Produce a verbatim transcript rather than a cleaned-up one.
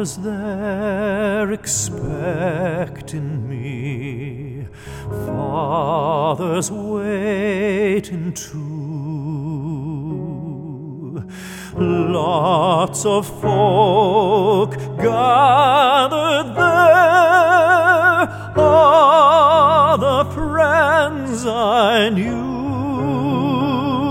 was there expecting me, fathers waiting too. Lots of folk gathered there, all the friends I knew.